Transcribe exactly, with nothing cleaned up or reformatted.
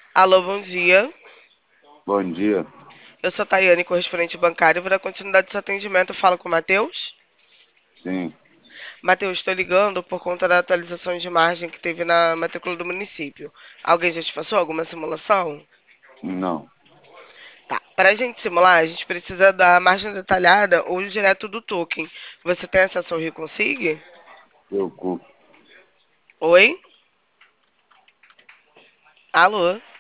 Alô, bom dia. Bom dia. Eu sou a Tayane, correspondente bancário. Vou dar continuidade desse atendimento. Eu falo com o Matheus. Sim, Matheus, estou ligando por conta da atualização de margem que teve na matrícula do município. Alguém já te passou alguma simulação? não, Tá. Para a gente simular, a gente precisa da margem detalhada ou direto do token. Você tem acesso ao Reconsig? eu cu. Oi? Alô?